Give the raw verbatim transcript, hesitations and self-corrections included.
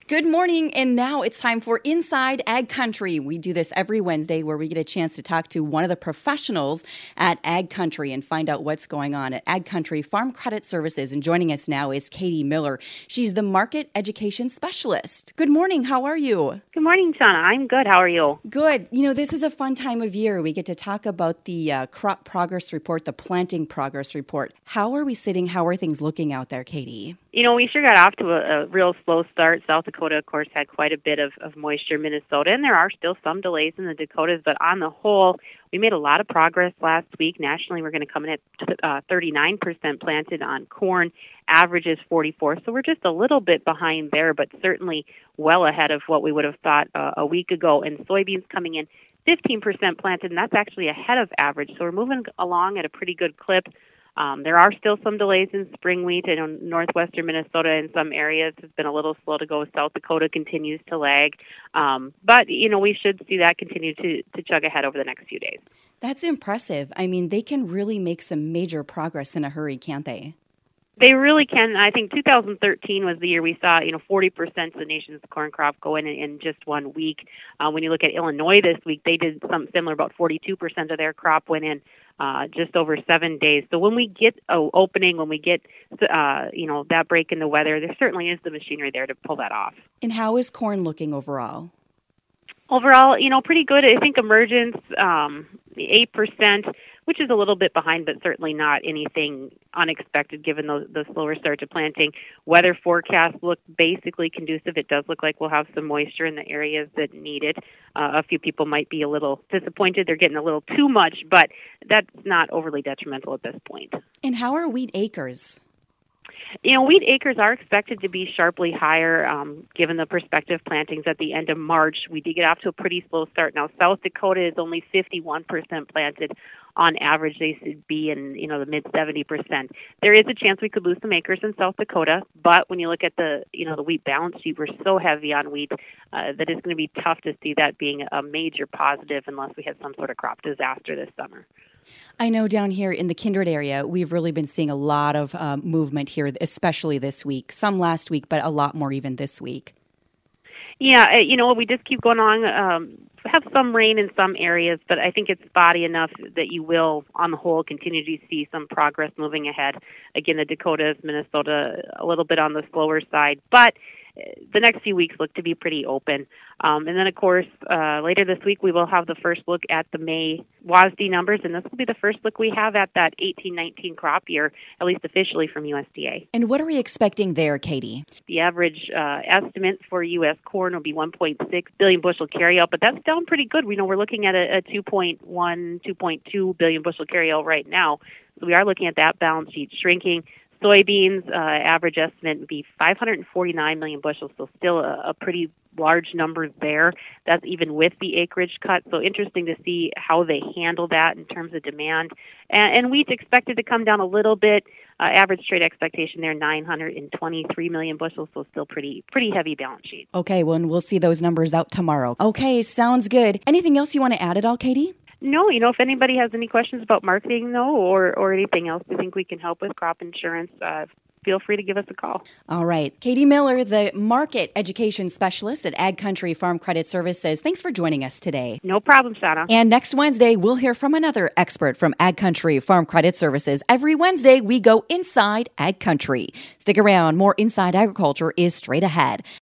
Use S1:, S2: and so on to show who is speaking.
S1: Good morning, and now it's time for Inside Ag Country. We do this every Wednesday where we get a chance to talk to one of the professionals at Ag Country and find out what's going on at Ag Country Farm Credit Services. And joining us now is Katie Miller. She's the Market Education Specialist. Good morning. How are you?
S2: Good morning, Shauna. I'm good. How are you?
S1: Good. You know, this is a fun time of year. We get to talk about the uh, crop progress report, the planting progress report. How are we sitting? How are things looking out there, Katie?
S2: You know, we sure got off to a, a real slow start. South Dakota, of course, had quite a bit of, of moisture. Minnesota, and there are still some delays in the Dakotas, but on the whole, we made a lot of progress last week. Nationally, we're going to come in at uh, thirty-nine percent planted on corn. Average is forty-four, so we're just a little bit behind there, but certainly well ahead of what we would have thought uh, a week ago. And soybeans coming in fifteen percent planted, and that's actually ahead of average. So we're moving along at a pretty good clip. Um, there are still some delays in spring wheat. I know northwestern Minnesota in some areas has been a little slow to go. South Dakota continues to lag. Um, but, you know, we should see that continue to, to chug ahead over the next few days.
S1: That's impressive. I mean, they can really make some major progress in a hurry, can't they?
S2: They really can. I think two thousand thirteen was the year we saw, you know, forty percent of the nation's corn crop go in in just one week. Uh, when you look at Illinois this week, they did something similar. About forty-two percent of their crop went in uh, just over seven days. So when we get an opening, when we get, uh, you know, that break in the weather, there certainly is the machinery there to pull that off.
S1: And how is corn looking overall?
S2: Overall, you know, pretty good. I think emergence, um, eight percent, which is a little bit behind, but certainly not anything unexpected given the, the slower start to planting. Weather forecasts look basically conducive. It does look like we'll have some moisture in the areas that need it. Uh, a few people might be a little disappointed. They're getting a little too much, but that's not overly detrimental at this point.
S1: And how are wheat acres?
S2: You know, wheat acres are expected to be sharply higher um, given the prospective plantings at the end of March. We did get off to a pretty slow start. Now, South Dakota is only fifty-one percent planted. On average, they should be in, you know, the mid seventy percent. There is a chance we could lose some acres in South Dakota, but when you look at the, you know, the wheat balance sheet, we're so heavy on wheat uh, that it's going to be tough to see that being a major positive unless we have some sort of crop disaster this summer.
S1: I know down here in the Kindred area, we've really been seeing a lot of um, movement here, especially this week. Some last week, but a lot more even this week.
S2: Yeah, you know, we just keep going on. Um, have some rain in some areas, but I think it's spotty enough that you will, on the whole, continue to see some progress moving ahead. Again, the Dakotas, Minnesota, a little bit on the slower side, but the next few weeks look to be pretty open. Um, and then, of course, uh, later this week, we will have the first look at the May W A S D numbers, and this will be the first look we have at that eighteen nineteen crop year, at least officially from U S D A.
S1: And what are we expecting there, Katie?
S2: The average uh, estimate for U S corn will be one point six billion bushel carryout, but that's down pretty good. We know we're looking at a, a two point one, two point two billion bushel carryout right now, so we are looking at that balance sheet shrinking. Soybeans, uh, average estimate would be five hundred forty-nine million bushels, so still a, a pretty large number there. That's even with the acreage cut, so interesting to see how they handle that in terms of demand. And, and wheat's expected to come down a little bit. Uh, average trade expectation there, nine hundred twenty-three million bushels, so still pretty pretty heavy balance sheet.
S1: Okay, well, and we'll see those numbers out tomorrow. Okay, sounds good. Anything else you want to add at all, Katie?
S2: No, you know, if anybody has any questions about marketing, though, or, or anything else they think we can help with, crop insurance, uh, feel free to give us a call.
S1: All right. Katie Miller, the Market Education Specialist at Ag Country Farm Credit Services. Thanks for joining us today.
S2: No problem, Shauna.
S1: And next Wednesday, we'll hear from another expert from Ag Country Farm Credit Services. Every Wednesday, we go inside Ag Country. Stick around. More Inside Agriculture is straight ahead.